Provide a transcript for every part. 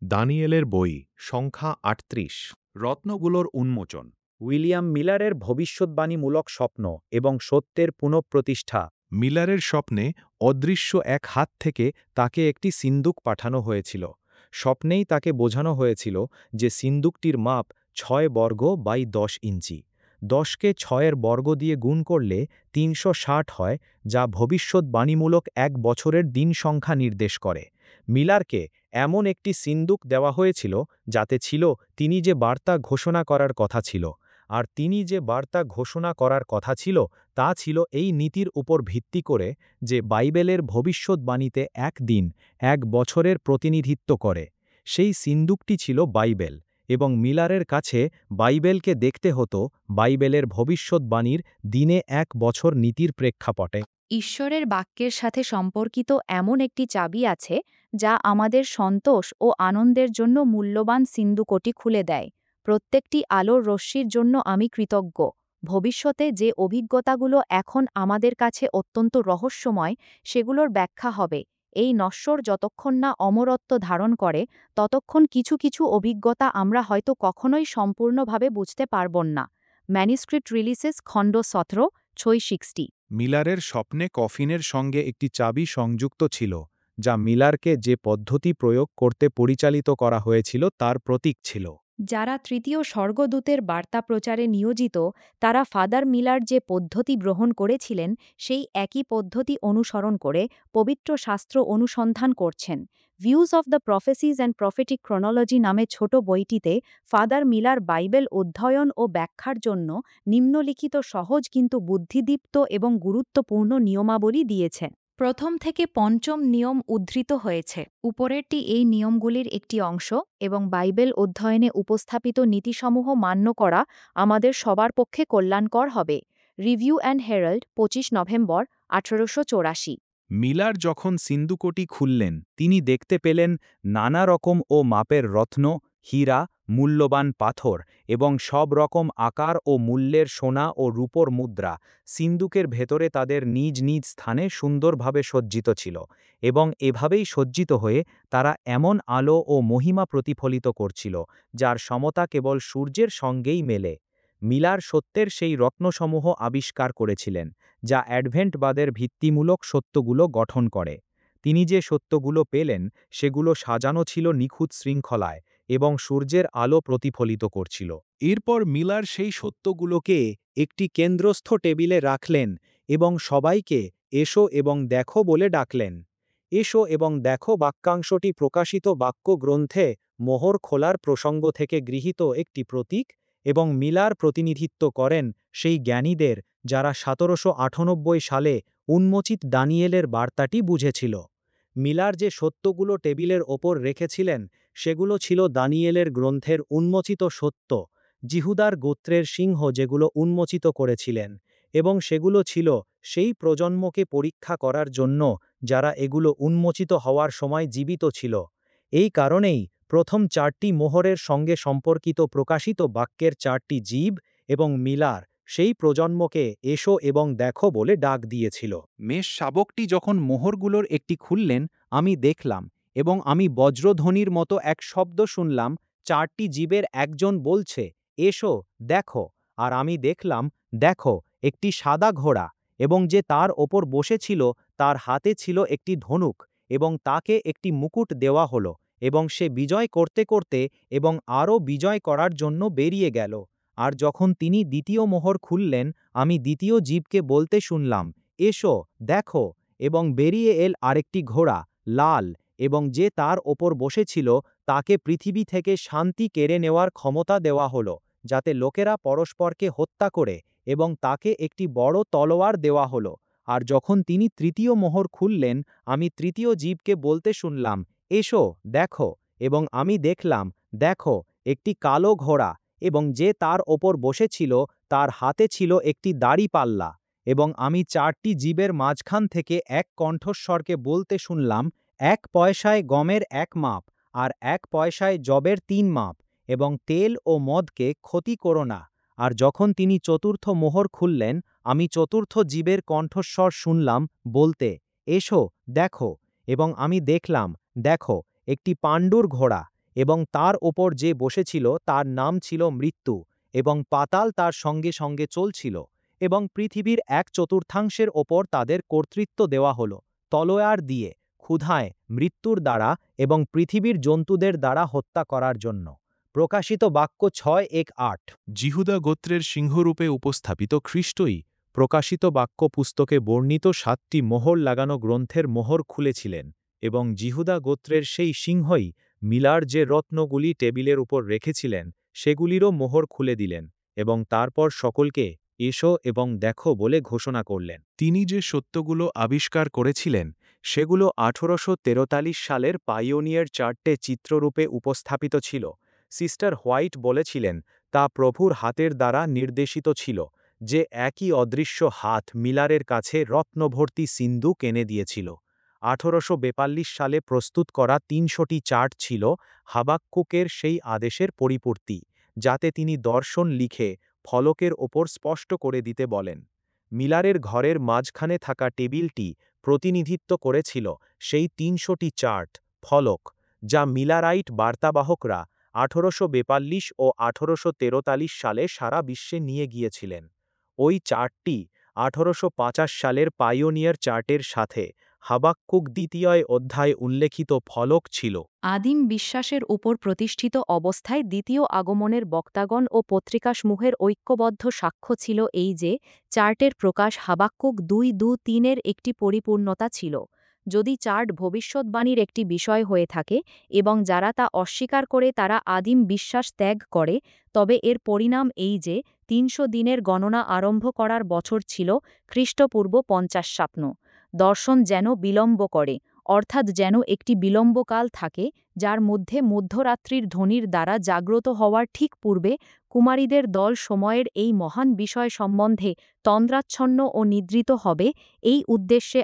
দানিয়েলের বই সংখ্যা ৩৮ রত্নগুলোর উন্মোচন। উইলিয়াম মিলারের ভবিষ্যদ্বাণীমূলক স্বপ্ন এবং সত্যের পুনঃপ্রতিষ্ঠা। মিলারের স্বপ্নে অদৃশ্য এক হাত থেকে তাকে একটি সিন্দুক পাঠানো হয়েছিল। স্বপ্নেই তাকে বোঝানো হয়েছিল যে সিন্দুকটির মাপ ৬ বর্গ বাই ১০ ইঞ্চি। ১০কে ৬-এর বর্গ দিয়ে গুণ করলে ৩৬০ হয়, যা ভবিষ্যদ্বাণীমূলক এক বছরের দিন সংখ্যা নির্দেশ করে। মিলারকে এমন একটি সিন্দুক দেওয়া হয়েছিল যাতে ছিল তিনি যে বার্তা ঘোষণা করার কথা ছিল। আর তিনি যে বার্তা ঘোষণা করার কথা ছিল তা ছিল এই নীতির উপর ভিত্তি করে যে বাইবেলের ভবিষ্যদ্বাণীতে এক দিন এক বছরের প্রতিনিধিত্ব করে। সেই সিন্দুকটি ছিল বাইবেল, এবং মিলারের কাছে বাইবেলকে দেখতে হতো বাইবেলের ভবিষ্যদ্বাণীর দিনে এক বছর নীতির প্রেক্ষাপটে। ঈশ্বরের বাক্যের সাথে সম্পর্কিত এমন একটি চাবি আছে যা আমাদের সন্তোষ ও আনন্দের জন্য মূল্যবান সিন্দুকটি খুলে দেয়। প্রত্যেকটি আলোর রশ্মির জন্য আমি কৃতজ্ঞ। ভবিষ্যতে যে অভিজ্ঞতাগুলো এখন আমাদের কাছে অত্যন্ত রহস্যময়, সেগুলোর ব্যাখ্যা হবে এই নশ্বর যতক্ষণ না অমরত্ব ধারণ করে, ততক্ষণ কিছু কিছু অভিজ্ঞতা আমরা হয়তো কখনোই সম্পূর্ণভাবে বুঝতে পারব না। ম্যানুস্ক্রিপ্ট রিলিসেস খণ্ড ১৭ ৬60। মিলারের স্বপ্নে কফিনের সঙ্গে একটি চাবি সংযুক্ত ছিল, যা মিলারকে যে পদ্ধতি প্রয়োগ করতে পরিচালিত করা হয়েছিল তার প্রতীক ছিল। যারা তৃতীয় স্বর্গদূতের বার্তা প্রচারে নিয়োজিত, তারা ফাদার মিলার যে পদ্ধতি গ্রহণ করেছিলেন সেই একই পদ্ধতি অনুসরণ করে পবিত্র শাস্ত্র অনুসন্ধান করছেন। Views of the prophecies and prophetic chronology নামে ছোট বইটিতে ফাদার মিলার বাইবেল অধ্যয়ন ও ব্যাখ্যার জন্য নিম্নলিখিত সহজ কিন্তু বুদ্ধিদীপ্ত এবং গুরুত্বপূর্ণ নিয়মাবলী দিয়েছেন। প্রথম থেকে পঞ্চম নিয়ম উদ্ধৃত হয়েছে। উপরেরটি এই নিয়মগুলির একটি অংশ, এবং বাইবেল অধ্যয়নে উপস্থাপিত নীতিসমূহ মান্য করা আমাদের সবার পক্ষে কল্যাণকর হবে। Review and Herald ২৫ November ১৮৮৪। Miller যখন সিন্দুকটি খুললেন, তিনি দেখতে পেলেন নানা রকম ও মাপের রত্ন, হীরা, মূল্যবান পাথর এবং সব রকম আকার ও মূল্যের সোনা ও রূপোর মুদ্রা সিন্দুকের ভেতরে তাদের নিজ নিজ স্থানে সুন্দরভাবে সজ্জিত ছিল, এবং এভাবেই সজ্জিত হয়ে তারা এমন আলো ও মহিমা প্রতিফলিত করছিল যার সমতা কেবল সূর্যের সঙ্গেই মেলে। মিলার সত্যের সেই রত্নসমূহ আবিষ্কার করেছিলেন, যা অ্যাডভেন্টবাদের ভিত্তিমূলক সত্যগুলো গঠন করে। তিনি যে সত্যগুলো পেলেন সেগুলো সাজানো ছিল নিখুঁত শৃঙ্খলায় এবং সূর্যের আলো প্রতিফলিত করছিল। এরপর মিলার সেই সত্যগুলোকে একটি কেন্দ্রস্থ টেবিলে রাখলেন এবং সবাইকে এসো এবং দেখো বলে ডাকলেন। এসো এবং দেখো বাক্যাংশটি প্রকাশিত বাক্য গ্রন্থে মোহর খোলার প্রসঙ্গ থেকে গৃহীত একটি প্রতীক, এবং মিলার প্রতিনিধিত্ব করেন সেই জ্ঞানীদের যারা ১৭৯৮ সালে উন্মোচিত দানিয়েলের বার্তাটি বুঝেছিল। মিলার যে সত্যগুলো টেবিলের ওপর রেখেছিলেন সেগুলো ছিল দানিয়েলের গ্রন্থের উন্মোচিত সত্য, জিহুদার গোত্রের সিংহ যেগুলো উন্মোচিত করেছিলেন, এবং সেগুলো ছিল সেই প্রজন্মকে পরীক্ষা করার জন্য যারা এগুলো উন্মোচিত হওয়ার সময় জীবিত ছিল। এই কারণেই প্রথম ৪টি মোহরের সঙ্গে সম্পর্কিত প্রকাশিত বাক্যের ৪টি জীব, এবং মিলার সেই প্রজন্মকে এসো এবং দেখো বলে ডাক দিয়েছিল। মেষ শাবকটি যখন মোহরগুলোর একটি খুললেন, আমি দেখলাম, এবং আমি বজ্রধ্বনির মতো এক শব্দ শুনলাম। ৪টি জীবের একজন বলছে, এসো দেখো। আর আমি দেখলাম, দেখো, একটি সাদা ঘোড়া, এবং যে তার ওপর বসেছিল তার হাতে ছিল একটি ধনুক, এবং তাকে একটি মুকুট দেওয়া হলো, এবং সে বিজয় করতে করতে এবং আরও বিজয় করার জন্য বেরিয়ে গেল। আর যখন তিনি দ্বিতীয় মোহর খুললেন, আমি দ্বিতীয় জীবকে বলতে শুনলাম, এসো দেখো, এবং বেরিয়ে এল আরেকটি ঘোড়া, লাল, এবং যে তার ওপর বসেছিল তাকে পৃথিবী থেকে শান্তি কেড়ে নেওয়ার ক্ষমতা দেওয়া হলো, যাতে লোকেরা পরস্পরকে হত্যা করে, এবং তাকে একটি বড় তলোয়ার দেওয়া হলো। আর যখন তিনি তৃতীয় মোহর খুললেন, আমি তৃতীয় জীবকে বলতে শুনলাম, এসো দেখো, এবং আমি দেখলাম, দেখো, একটি কালো ঘোড়া, এবং যে তার ওপর বসেছিল তার হাতে ছিল একটি দাড়িপাল্লা, এবং আমি ৪টি জীবের মাঝখান থেকে এক কণ্ঠস্বরকে বলতে শুনলাম, ১ পয়সায় গমের ১ মাপ, আর ১ পয়সায় যবের ৩ মাপ, এবং তেল ও মদকে ক্ষতি করো না। আর যখন তিনি চতুর্থ মোহর খুললেন, আমি চতুর্থ জীবের কণ্ঠস্বর শুনলাম বলতে, এসো দেখো, এবং আমি দেখলাম, দেখো, একটি পাণ্ডুর ঘোড়া, এবং তার ওপর যে বসেছিল তার নাম ছিল মৃত্যু, এবং পাতাল তার সঙ্গে সঙ্গে চলছিল, এবং পৃথিবীর 1/4 ওপর তাদের কর্তৃত্ব দেওয়া হল, তলোয়ার দিয়ে, ক্ষুধায়, মৃত্যুর দ্বারা এবং পৃথিবীর জন্তুদের দ্বারা হত্যা করার জন্য। প্রকাশিত বাক্য 6:1-8। জিহুদা গোত্রের সিংহরূপে উপস্থাপিত খ্রিস্টই প্রকাশিত বাক্য পুস্তকে বর্ণিত 7টি মোহর লাগানো গ্রন্থের মোহর খুলেছিলেন, এবং জিহুদা গোত্রের সেই সিংহই মিলার যে রত্নগুলি টেবিলের উপর রেখেছিলেন সেগুলিরও মোহর খুলে দিলেন, এবং তারপর সকলকে এসো এবং দেখো বলে ঘোষণা করলেন। তিনি যে সত্যগুলো আবিষ্কার করেছিলেন সেগুলো 1843 সালের পাইওনিয়ার চার্টে চিত্ররূপে উপস্থাপিত ছিল। সিস্টার হোয়াইট বলেছিলেন তা প্রভুর হাতের দ্বারা নির্দেশিত ছিল, যে একই অদৃশ্য হাত মিলারের কাছে রত্নভর্তি সিন্দুক এনে দিয়েছিল। 1842 সালে প্রস্তুত করা 300টি চার্ট ছিল হাবাক্কুকের সেই আদেশের পরিপূর্তি, যাতে তিনি দর্শন লিখে ফলকের ওপর স্পষ্ট করে দিতে বলেন। মিলারের ঘরের মাঝখানে থাকা টেবিলটি প্রতিনিধিত্ব করেছিল সেই 300টি চার্ট, ফলক, যা মিলারাইট বার্তাবাহকরা 1842 ও 1843 সালে সারা বিশ্বে নিয়ে গিয়েছিলেন। ওই চার্টটি 1850 সালের পাইওনিয়ার চার্টের সাথে হাবাক্কুক 2 অধ্যায়ে উল্লেখিত ফলক ছিল। আদিম বিশ্বাসের উপর প্রতিষ্ঠিত অবস্থায় দ্বিতীয় আগমনের বক্তাগণ ও পত্রিকাসমূহের ঐক্যবদ্ধ সাক্ষ্য ছিল এই যে, চার্টের প্রকাশ হাবাক্কুক 2:2-3 একটি পরিপূর্ণতা ছিল। যদি চার্ট ভবিষ্যদ্বাণীর একটি বিষয় হয়ে থাকে এবং যারা তা অস্বীকার করে তারা আদিম বিশ্বাস ত্যাগ করে, তবে এর পরিণাম এই যে 300 দিনের গণনা আরম্ভ করার বছর ছিল খ্রিস্টপূর্ব 50 স্বপ্ন। দর্শন যেন বিলম্ব করে, অর্থাৎ যেন একটি বিলম্বকাল থাকে যার মধ্যে মধ্যরাত্রির ধ্বনির দ্বারা জাগ্রত হওয়ার ঠিক পূর্বে কুমারীদের দল সময়ের এই মহান বিষয় সম্বন্ধে তন্দ্রাচ্ছন্ন ও নিদ্রিত হবে। এই উদ্দেশ্যে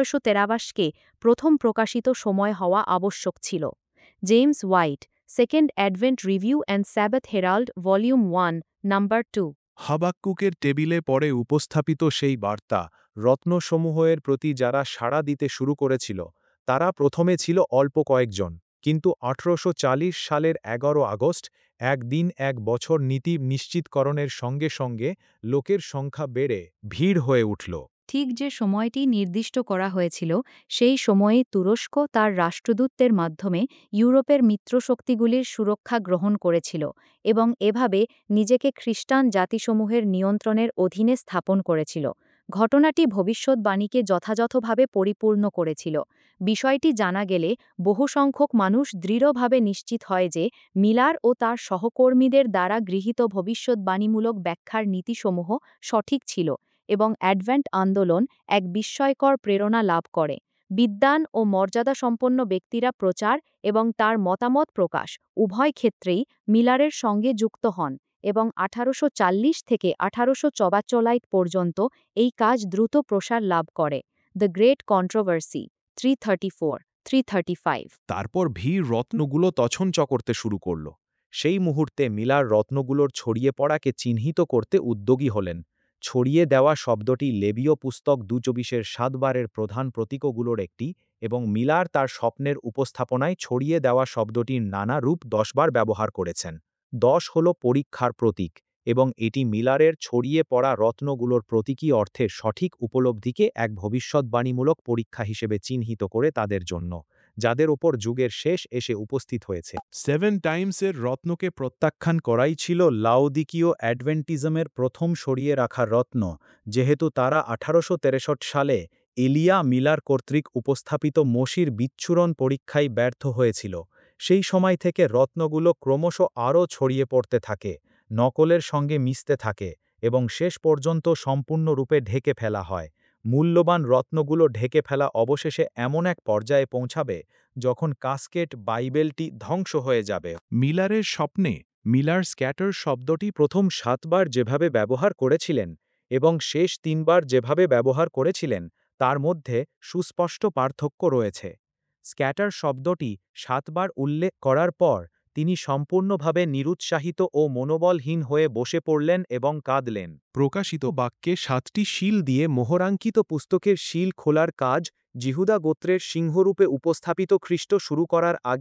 1823 প্রথম প্রকাশিত সময় হওয়া আবশ্যক ছিল। James White, Second Advent Review and Sabbath Herald, volume 1, number 2। হাবাক্কুকের টেবিলে পরে উপস্থাপিত সেই বার্তা রত্নসমূহের প্রতি যারা সাড়া দিতে শুরু করেছিল তারা প্রথমে ছিল অল্প কয়েকজন, কিন্তু 1840 সালের 11 আগস্ট একদিন 1 বছর নীতি নিশ্চিতকরণের সঙ্গে সঙ্গে লোকের সংখ্যা বেড়ে ভিড় হয়ে উঠল। ঠিক যে সময়টি নির্দিষ্ট করা হয়েছিল, সেই সময়ে তুরস্ক তার রাষ্ট্রদূতদের মাধ্যমে ইউরোপের মিত্রশক্তিগুলির সুরক্ষা গ্রহণ করেছিল এবং এভাবে নিজেকে খ্রিস্টান জাতিসমূহের নিয়ন্ত্রণের অধীনে স্থাপন করেছিল। ঘটনাটি ভবিষ্যদ্বাণীকে যথাযথভাবে পরিপূর্ণ করেছিল। বিষয়টি জানা গেলে বহুসংখ্যক মানুষ দৃঢ়ভাবে নিশ্চিত হয় যে মিলার ও তার সহকর্মীদের দ্বারা গৃহীত ভবিষ্যদ্বাণীমূলক ব্যাখ্যার নীতিসমূহ সঠিক ছিল, এবং অ্যাডভেন্ট আন্দোলন এক বিস্ময়কর প্রেরণা লাভ করে। বিদ্বান ও মর্যাদাসম্পন্ন ব্যক্তিরা প্রচার এবং তার মতামত প্রকাশ উভয় ক্ষেত্রেই মিলারের সঙ্গে যুক্ত হন, এবং 1840 থেকে 1844 পর্যন্ত এই কাজ দ্রুত প্রসার লাভ করে। The great controversy, 334-335। তারপর ভিড় রত্নগুলো তছনছ করতে শুরু করল। সেই মুহূর্তে মিলার রত্নগুলোর ছড়িয়ে পড়াকে চিহ্নিত করতে উদ্যোগী হলেন। ছড়িয়ে দেওয়া শব্দটি লেবীয় পুস্তক 2:24-এর 7 বারের প্রধান প্রতীকগুলোর একটি, এবং মিলার তার স্বপ্নের উপস্থাপনায় ছড়িয়ে দেওয়া শব্দটির নানা রূপ 10 বার ব্যবহার করেছেন। 10 হল পরীক্ষার প্রতীক, এবং এটি মিলারের ছড়িয়ে পড়া রত্নগুলোর প্রতীকী অর্থের সঠিক উপলব্ধিকে এক ভবিষ্যদ্বাণীমূলক পরীক্ষা হিসেবে চিহ্নিত করে তাদের জন্য, যাদের ওপর যুগের শেষ এসে উপস্থিত হয়েছে। 7 টাইমসের রত্নকে প্রত্যাখ্যান করাই ছিল লাউদিকীয় অ্যাডভেন্টিজমের প্রথম সরিয়ে রাখা রত্ন, যেহেতু তারা 1863 সালে এলিয়া মিলার কর্তৃক উপস্থাপিত মসির বিচ্ছুরণ পরীক্ষায় ব্যর্থ হয়েছিল। সেই সময় থেকে রত্নগুলো ক্রমশ আরও ছড়িয়ে পড়তে থাকে, নকলের সঙ্গে মিশতে থাকে, এবং শেষ পর্যন্ত সম্পূর্ণরূপে ঢেকে ফেলা হয়। মূল্যবান রত্নগুলো ঢেকে ফেলা অবশেষে এমন এক পর্যায়ে পৌঁছাবে যখন কাস্কেট বাইবেলটি ধ্বংস হয়ে যাবে। মিলারের স্বপ্নে মিলার স্ক্যাটার শব্দটি প্রথম 7 বার যেভাবে ব্যবহার করেছিলেন এবং শেষ 3 বার যেভাবে ব্যবহার করেছিলেন তার মধ্যে সুস্পষ্ট পার্থক্য রয়েছে। স্ক্যাটার শব্দটি 7 বার উল্লেখ করার পর তিনি সম্পূর্ণভাবে নিরুৎসাহিত ও মনোবলহীন হয়ে বসে পড়লেন এবং কাঁদলেন। প্রকাশিত বাক্যে 7টি শিল দিয়ে মোহরাঙ্কিত পুস্তকের শিল খোলার কাজ জিহুদা গোত্রের সিংহরূপে উপস্থাপিত খ্রিস্ট শুরু করার আগেই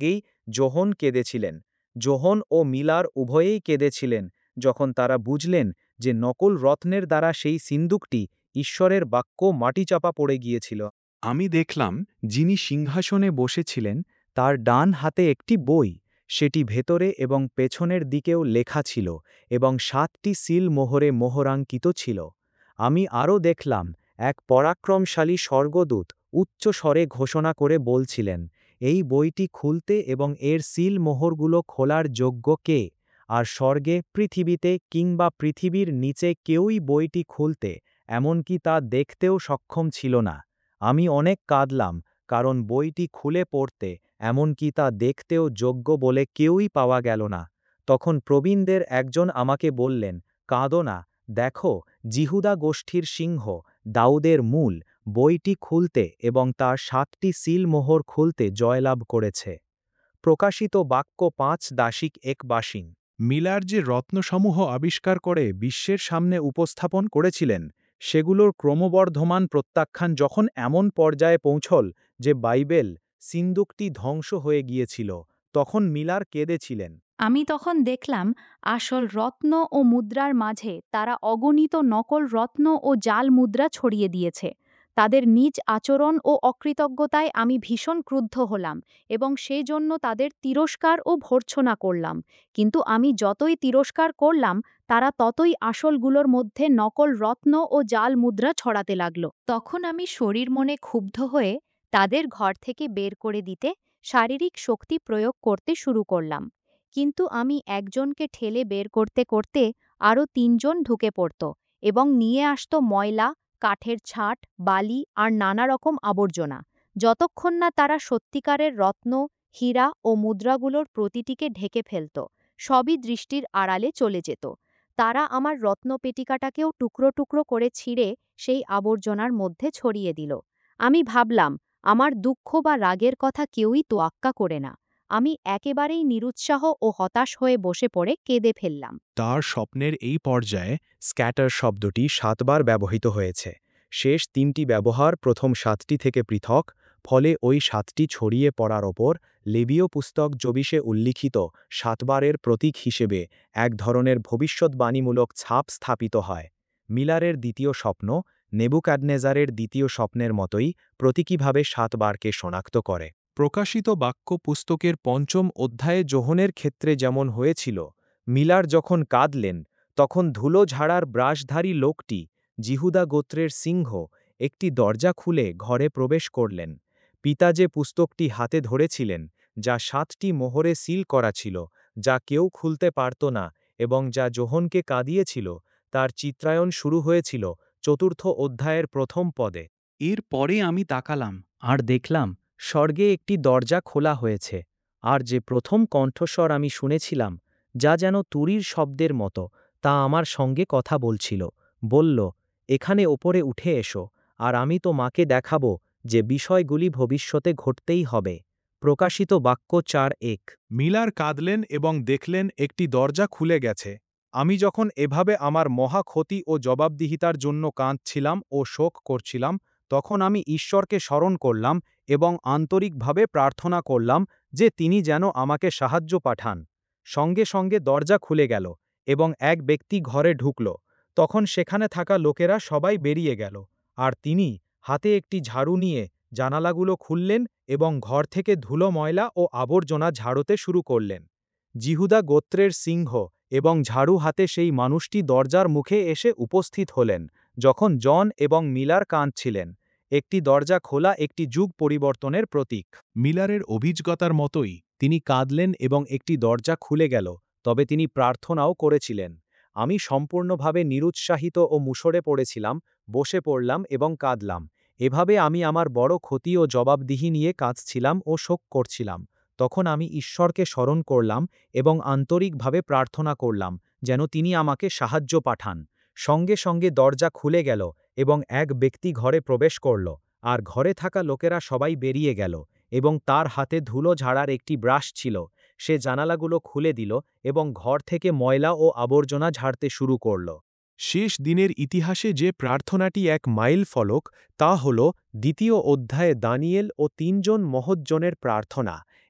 যোহন কেঁদেছিলেন। যোহন ও মিলার উভয়েই কেঁদেছিলেন যখন তারা বুঝলেন যে নকল রত্নের দ্বারা সেই সিন্দুকটি ঈশ্বরের বাক্য মাটিচাপা পড়ে গিয়েছিল। আমি দেখলাম যিনি সিংহাসনে বসেছিলেন তার ডান হাতে একটি বই, সেটি ভেতরে এবং পেছনের দিকেও লেখা ছিল এবং 7টি সিল মোহরে মোহরাঙ্কিত ছিল। আমি আরও দেখলাম এক পরাক্রমশালী স্বর্গদূত উচ্চ স্বরে ঘোষণা করে বলছিলেন, এই বইটি খুলতে এবং এর সিল মোহরগুলো খোলার যোগ্য কে? আর স্বর্গে, পৃথিবীতে কিংবা পৃথিবীর নিচে কেউই বইটি খুলতে, এমনকি তা দেখতেও সক্ষম ছিল না। আমি অনেক কাঁদলাম, কারণ বইটি খুলে পড়তে, এমনকি তা দেখতেও যোগ্য বলে কেউই পাওয়া গেল না। তখন প্রবীণদের একজন আমাকে বললেন, কাঁদো না, দেখো, জিহুদা গোষ্ঠীর সিংহ, দাউদের মূল, বইটি খুলতে এবং তার 7টি সিল মোহর খুলতে জয়লাভ করেছে। প্রকাশিত বাক্য 5:1। মিলার যে রত্নসমূহ আবিষ্কার করে বিশ্বের সামনে উপস্থাপন করেছিলেন, সেগুলোর ক্রমবর্ধমান প্রত্যাখ্যান যখন এমন পর্যায়ে পৌঁছল যে বাইবেল, সিন্দুকটি ধ্বংস হয়ে গিয়েছিল, তখন মিলার কেঁদেছিলেন। আমি তখন দেখলাম আসল রত্ন ও মুদ্রার মাঝে তারা অগণিত নকল রত্ন ও জাল মুদ্রা ছড়িয়ে দিয়েছে। তাদের নিজ আচরণ ও অকৃতজ্ঞতায় আমি ভীষণ ক্রুদ্ধ হলাম এবং সেই জন্য তাদের তিরস্কার ও ভর্ৎসনা করলাম। কিন্তু আমি যতই তিরস্কার করলাম, তারা ততই আসলগুলোর মধ্যে নকল রত্ন ও জাল মুদ্রা ছড়াতে লাগল। তখন আমি শরীর মনে ক্ষুব্ধ হয়ে তাদের ঘর থেকে বের করে দিতে শারীরিক শক্তি প্রয়োগ করতে শুরু করলাম। কিন্তু আমি একজনকে ঠেলে বের করতে করতে আরও 3জন ঢুকে পড়ত এবং নিয়ে আসত ময়লা, কাঠের ছাঁট, বালি আর নানা রকম আবর্জনা, যতক্ষণ না তারা সত্যিকারের রত্ন, হীরা ও মুদ্রাগুলোর প্রতিটিকে ঢেকে ফেলত। সবই দৃষ্টির আড়ালে চলে যেত। তারা আমার রত্নপেটিকাটাকেও টুকরো টুকরো করে ছিঁড়ে সেই আবর্জনার মধ্যে ছড়িয়ে দিল। আমি ভাবলাম, আমার দুঃখ বা রাগের কথা কেউই তোয়াক্কা করে না। আমি একেবারেই নিরুৎসাহ ও হতাশ হয়ে বসে পড়ে কেঁদে ফেললাম। তার স্বপ্নের এই পর্যায়ে স্ক্যাটার শব্দটি 7বার ব্যবহৃত হয়েছে। শেষ 3টি ব্যবহার প্রথম 7টি থেকে পৃথক, ফলে ওই 7টি ছড়িয়ে পড়ার ওপর লেবীয় পুস্তক জবিশে উল্লিখিত 7বারের প্রতীক হিসেবে এক ধরনের ভবিষ্যদ্বাণীমূলক ছাপ স্থাপিত হয়। মিলারের দ্বিতীয় স্বপ্ন নেবুকাদনেজারের দ্বিতীয় স্বপ্নের মতোই প্রতীকীভাবে 7বারকে শনাক্ত করে। প্রকাশিত বাক্য পুস্তকের 5ম অধ্যায়ে যোহনের ক্ষেত্রে যেমন হয়েছিল, মিলার যখন কাঁদলেন, তখন ধুলো ঝাড়ার ব্রাশধারী লোকটি, জিহুদা গোত্রের সিংহ, একটি দরজা খুলে ঘরে প্রবেশ করলেন। পিতা যে পুস্তকটি হাতে ধরেছিলেন, যা 7টি মোহরে সিল করা ছিল, যা কেউ খুলতে পারত না এবং যা যোহনকে কাঁদিয়েছিল, তার চিত্রায়ন শুরু হয়েছিল 4র্থ অধ্যায়ের 1ম পদে। এর পরে আমি তাকালাম আর দেখলাম স্বর্গে একটি দরজা খোলা হয়েছে, আর যে প্রথম কণ্ঠস্বর আমি শুনেছিলাম, যা যেন তুরীর শব্দের মতো, তা আমার সঙ্গে কথা বলছিল, বলল, এখানে ওপরে উঠে এসো, আর আমি তো মাকে দেখাব যে বিষয়গুলি ভবিষ্যতে ঘটতেই হবে। প্রকাশিত বাক্য 4:1। মিলার কাঁদলেন এবং দেখলেন একটি দরজা খুলে গেছে। আমি যখন এভাবে আমার মহা ক্ষতি ও জবাবদিহিতার জন্য কাঁদছিলাম ও শোক করছিলাম, তখন আমি ঈশ্বরকে স্মরণ করলাম এবং আন্তরিকভাবে প্রার্থনা করলাম যে তিনি যেন আমাকে সাহায্য পাঠান। সঙ্গে সঙ্গে দরজা খুলে গেল এবং এক ব্যক্তি ঘরে ঢুকল। তখন সেখানে থাকা লোকেরা সবাই বেরিয়ে গেল, আর তিনি হাতে একটি ঝাড়ু নিয়ে জানালাগুলো খুললেন এবং ঘর থেকে ধুলো, ময়লা ও আবর্জনা ঝাড়তে শুরু করলেন। জিহুদা গোত্রের সিংহ এবং ঝাড়ু হাতে সেই মানুষটি দরজার মুখে এসে উপস্থিত হলেন যখন জন এবং মিলার কাঁদছিলেন। একটি দরজা খোলা একটি যুগ পরিবর্তনের প্রতীক। মিলারের অভিজ্ঞতার মতোই তিনি কাঁদলেন এবং একটি দরজা খুলে গেল, তবে তিনি প্রার্থনাও করেছিলেন। আমি সম্পূর্ণভাবে নিরুৎসাহিত ও মুষড়ে পড়েছিলাম, বসে পড়লাম এবং কাঁদলাম। এভাবে আমি আমার বড় ক্ষতি ও জবাবদিহি নিয়ে কাঁদছিলাম ও শোক করছিলাম। তখন আমি ঈশ্বরকে স্মরণ করলাম এবং আন্তরিকভাবে প্রার্থনা করলাম যেন তিনি আমাকে সাহায্য পাঠান। সঙ্গে সঙ্গে দরজা খুলে গেল এবং এক ব্যক্তি ঘরে প্রবেশ করল, আর ঘরে থাকা লোকেরা সবাই বেরিয়ে গেল এবং তার হাতে ধুলো ঝাড়ার একটি ব্রাশ ছিল। সে জানালাগুলো খুলে দিল এবং ঘর থেকে ময়লা ও আবর্জনা ঝাড়তে শুরু করল। শেষ দিনের ইতিহাসে যে প্রার্থনাটি এক মাইল ফলক, তা হল 2য় অধ্যায়ে দানিয়েল ও 3জন মহৎজনের প্রার্থনা।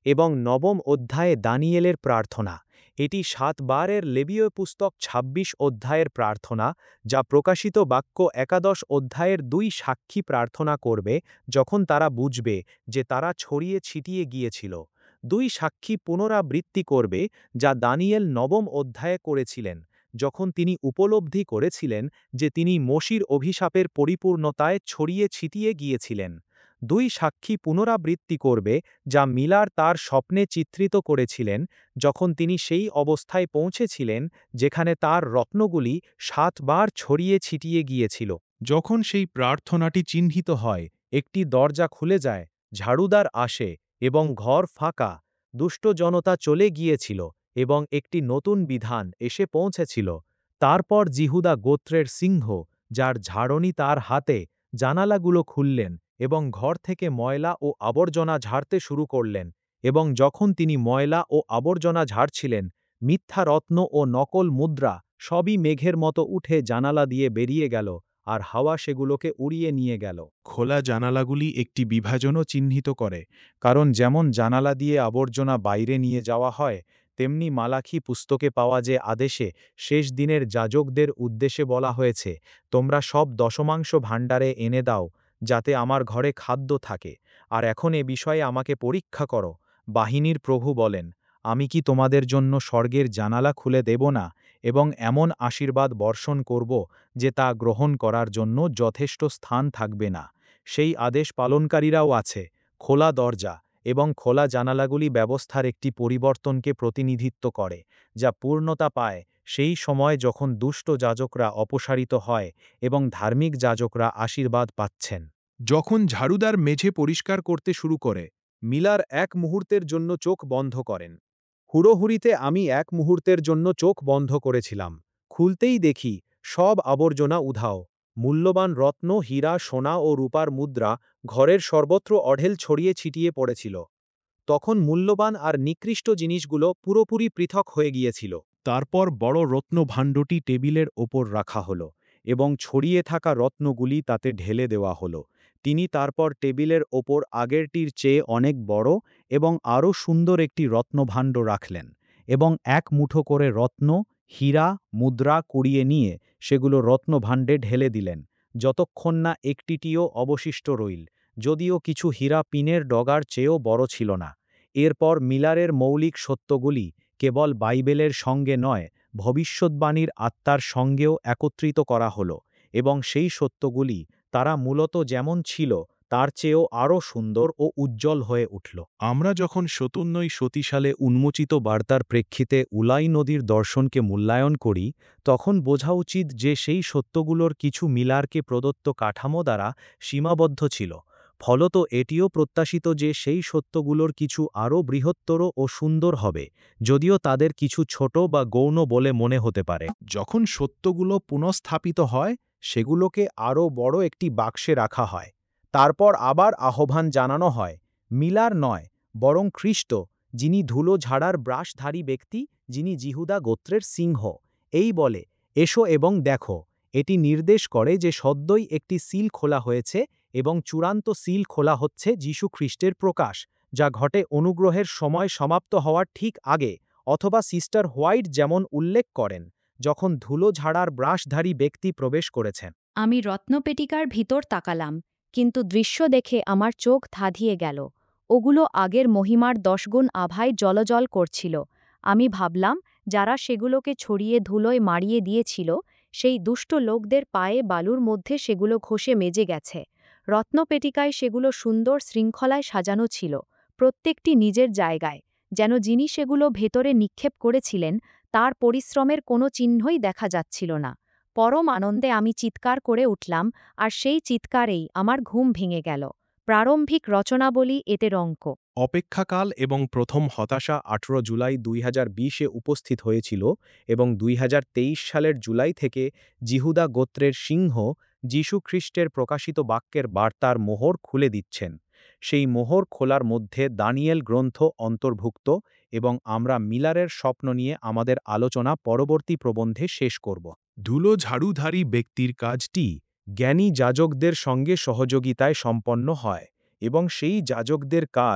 এবং নবম অধ্যায়ে দানিয়েলের প্রার্থনা। এটি 7 বারের লেবীয় পুস্তক 26 অধ্যায়ের প্রার্থনা, যা প্রকাশিত বাক্য 11 অধ্যায়ের 2 সাক্ষী প্রার্থনা করবে যখন তারা বুঝবে যে তারা ছড়িয়ে ছিটিয়ে গিয়েছিল। 2 সাক্ষী পুনরাবৃত্তি করবে যা দানিয়েল নবম অধ্যায়ে করেছিলেন, যখন তিনি উপলব্ধি করেছিলেন যে তিনি মোশির অভিশাপের পরিপূর্ণতায় ছড়িয়ে ছিটিয়ে গিয়েছিলেন। 2 সাক্ষী পুনরাবৃত্তি করবে যা মিলার তার স্বপ্নে চিত্রিত করেছিলেন, যখন তিনি সেই অবস্থায় পৌঁছেছিলেন যেখানে তার রত্নগুলি 7 বার ছড়িয়ে ছিটিয়ে গিয়েছিল। যখন সেই প্রার্থনাটি চিহ্নিত হয়, একটি দরজা খুলে যায়, ঝাড়ুদার আসে এবং ঘর ফাঁকা, দুষ্ট জনতা চলে গিয়েছিল এবং একটি নতুন বিধান এসে পৌঁছেছিল। তারপর জিহুদা গোত্রের সিংহ, যার ঝাড়নি তার হাতে, জানালাগুলো খুললেন এবং ঘর থেকে ময়লা ও আবর্জনা ঝাড়তে শুরু করলেন, এবং যখন তিনি ময়লা ও আবর্জনা ঝাড়ছিলেন, মিথ্যা রত্ন ও নকল মুদ্রা সবই মেঘের মতো উঠে জানালা দিয়ে বেরিয়ে গেল, আর হাওয়া সেগুলোকে উড়িয়ে নিয়ে গেল। খোলা জানালাগুলি একটি বিভাজনও চিহ্নিত করে, কারণ যেমন জানালা দিয়ে আবর্জনা বাইরে নিয়ে যাওয়া হয়, তেমনি মালাখি পুস্তকে পাওয়া যে আদেশে শেষ দিনের যাজকদের উদ্দেশ্যে বলা হয়েছে, তোমরা সব দশমাংশ ভাণ্ডারে এনে দাও, যাতে আমার ঘরে খাদ্য থাকে, আর এখন এ বিষয়ে আমাকে পরীক্ষা করো। বাহিনীর প্রভু বলেন, আমি কি তোমাদের জন্য স্বর্গের জানালা খুলে দেব না এবং এমন আশীর্বাদ বর্ষণ করব যে তা গ্রহণ করার জন্য যথেষ্ট স্থান থাকবে না। সেই আদেশ পালনকারীরাও আছে। খোলা দরজা এবং খোলা জানালাগুলি ব্যবস্থার একটি পরিবর্তনকে প্রতিনিধিত্ব করে, যা পূর্ণতা পায় সেই সময় যখন দুষ্ট যাজকরা অপসারিত হয় এবং ধার্মিক যাজকরা আশীর্বাদ পাচ্ছেন। যখন ঝাড়ুদার মেঝে পরিষ্কার করতে শুরু করে, মিলার এক মুহূর্তের জন্য চোখ বন্ধ করেন। হুড়োহুড়িতে আমি এক মুহূর্তের জন্য চোখ বন্ধ করেছিলাম। খুলতেই দেখি সব আবর্জনা উধাও। মূল্যবান রত্ন, হীরা, সোনা ও রূপার মুদ্রা ঘরের সর্বত্র অঢেল ছড়িয়ে ছিটিয়ে পড়েছিল। তখন মূল্যবান আর নিকৃষ্ট জিনিসগুলো পুরোপুরি পৃথক হয়ে গিয়েছিল। তারপর বড় রত্নভাণ্ডটি টেবিলের ওপর রাখা হলো এবং ছড়িয়ে থাকা রত্নগুলি তাতে ঢেলে দেওয়া হলো। তিনি তারপর টেবিলের ওপর আগেরটির চেয়ে অনেক বড় এবং আরও সুন্দর একটি রত্নভাণ্ড রাখলেন, এবং এক মুঠো করে রত্ন, হীরা, মুদ্রা কুড়িয়ে নিয়ে সেগুলো রত্নভাণ্ডে ঢেলে দিলেন, যতক্ষণ না একটিটিও অবশিষ্ট রইল, যদিও কিছু হীরা পিনের ডগার চেয়েও বড় ছিল না। এরপর মিলারের মৌলিক সত্যগুলি কেবল বাইবেলের সঙ্গে নয়, ভবিষ্যদ্বাণীর আত্মার সঙ্গেও একত্রিত করা হলো, এবং সেই সত্যগুলি তারা মূলত যেমন ছিল তার চেয়েও আরও সুন্দর ও উজ্জ্বল হয়ে উঠল। আমরা যখন 57 সালে উন্মোচিত বার্তার প্রেক্ষিতে উলাই নদীর দর্শনকে মূল্যায়ন করি, তখন বোঝা উচিত যে সেই সত্যগুলোর কিছু মিলারকে প্রদত্ত কাঠামো দ্বারা সীমাবদ্ধ ছিল। ফলত এটিও প্রত্যাশিত যে সেই সত্যগুলোর কিছু আরও বৃহত্তর ও সুন্দর হবে, যদিও তাদের কিছু ছোট বা গৌণ বলে মনে হতে পারে। যখন সত্যগুলো পুনঃস্থাপিত হয়, সেগুলোকে আরও বড় একটি বাক্সে রাখা হয়। তারপর আবার আহ্বান জানানো হয়, মিলার নয়, বরং খ্রিস্ট, যিনি ধুলো ঝাড়ার ব্রাশধারী ব্যক্তি, যিনি জিহুদা গোত্রের সিংহ, এই বলে, এসো এবং দেখো। এটি নির্দেশ করে যে সদ্যই একটি সিল খোলা হয়েছে এবং চূড়ান্ত সিল খোলা হচ্ছে যীশু খ্রিস্টের প্রকাশ, যা ঘটে অনুগ্রহের সময় সমাপ্ত হওয়ার ঠিক আগে, অথবা সিস্টার হোয়াইট যেমন উল্লেখ করেন, যখন ধুলো ঝাড়ার ব্রাশধারী ব্যক্তি প্রবেশ করেছেন। আমি রত্নপেটিকার ভিতর তাকালাম, কিন্তু দৃশ্য দেখে আমার চোখ ধাঁধিয়ে গেল। ওগুলো আগের মহিমার 10 গুণ আভায় জ্বলজ্বল করছিল। আমি ভাবলাম, যারা সেগুলোকে ছড়িয়ে ধুলোয় মারিয়ে দিয়েছিল, সেই দুষ্ট লোকদের পায়ে বালুর মধ্যে সেগুলো ঘষে মেজে গেছে। রত্নপেটিকায় সেগুলো সুন্দর শৃঙ্খলায় সাজানো ছিল, প্রত্যেকটি নিজের জায়গায়, যেন যিনি সেগুলো ভেতরে নিক্ষেপ করেছিলেন তার পরিশ্রমের কোনো চিহ্নই দেখা যাচ্ছিল না। পরম আনন্দে আমি চিৎকার করে উঠলাম, আর সেই চিৎকারেই আমার ঘুম ভেঙে গেল। প্রারম্ভিক রচনাবলী এতে রঙ্ক। অপেক্ষাকাল এবং প্রথম হতাশা 18 জুলাই 2020-এ উপস্থিত হয়েছিল, এবং 2023 সালের জুলাই থেকে জিহুদা গোত্রের সিংহ যীশু খ্রিস্টের প্রকাশিত বাক্যের বার্তার মোহর খুলে দিচ্ছেন। সেই মোহর খোলার মধ্যে দানিয়েল গ্রন্থ অন্তর্ভুক্ত, এবং আমরা মিলারের স্বপ্ন নিয়ে আমাদের আলোচনা পরবর্তী প্রবন্ধে শেষ করব। ধুলো ঝাড়ুধারী ব্যক্তির কাজটি জ্ঞানী যাজকদের সঙ্গে সহযোগিতায় সম্পন্ন হয়, এবং সেই যাজকদের কাজ,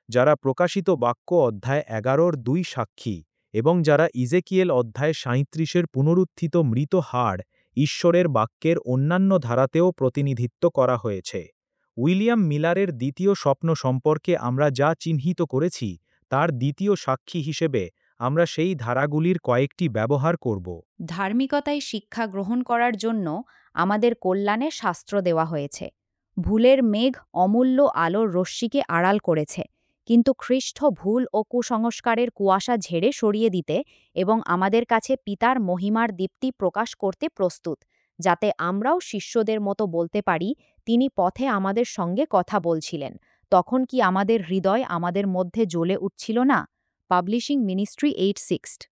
যারা প্রকাশিত বাক্য অধ্যায় 11-2 সাক্ষী এবং যারা ইজেকিয়েল অধ্যায় 37-এর পুনরুত্থিত মৃত হাড় ঈশ্বরের বাক্যের অন্যান্য ধারাতেও প্রতিনিধিত্ব করা হয়েছে। উইলিয়াম মিলারের দ্বিতীয় স্বপ্ন সম্পর্কে আমরা যা চিহ্নিত করেছি তার দ্বিতীয় সাক্ষী হিসেবে আমরা সেই ধারাগুলির কয়েকটি ব্যবহার করব। ধার্মিকতায় শিক্ষা গ্রহণ করার জন্য আমাদের কল্যাণে শাস্ত্র দেওয়া হয়েছে। ভুলের মেঘ অমূল্য আলোর রশ্মিকে আড়াল করেছে, কিন্তু খ্রিস্ট ভুল ও কুসংস্কারের কুয়াশা ঝেড়ে সরিয়ে দিতে এবং আমাদের কাছে পিতার মহিমার দীপ্তি প্রকাশ করতে প্রস্তুত, যাতে আমরাও শিষ্যদের মতো বলতে পারি, তিনি পথে আমাদের সঙ্গে কথা বলছিলেন। তখন কি আমাদের হৃদয় আমাদের মধ্যে জ্বলে উঠছিল না? Publishing ministry 8/6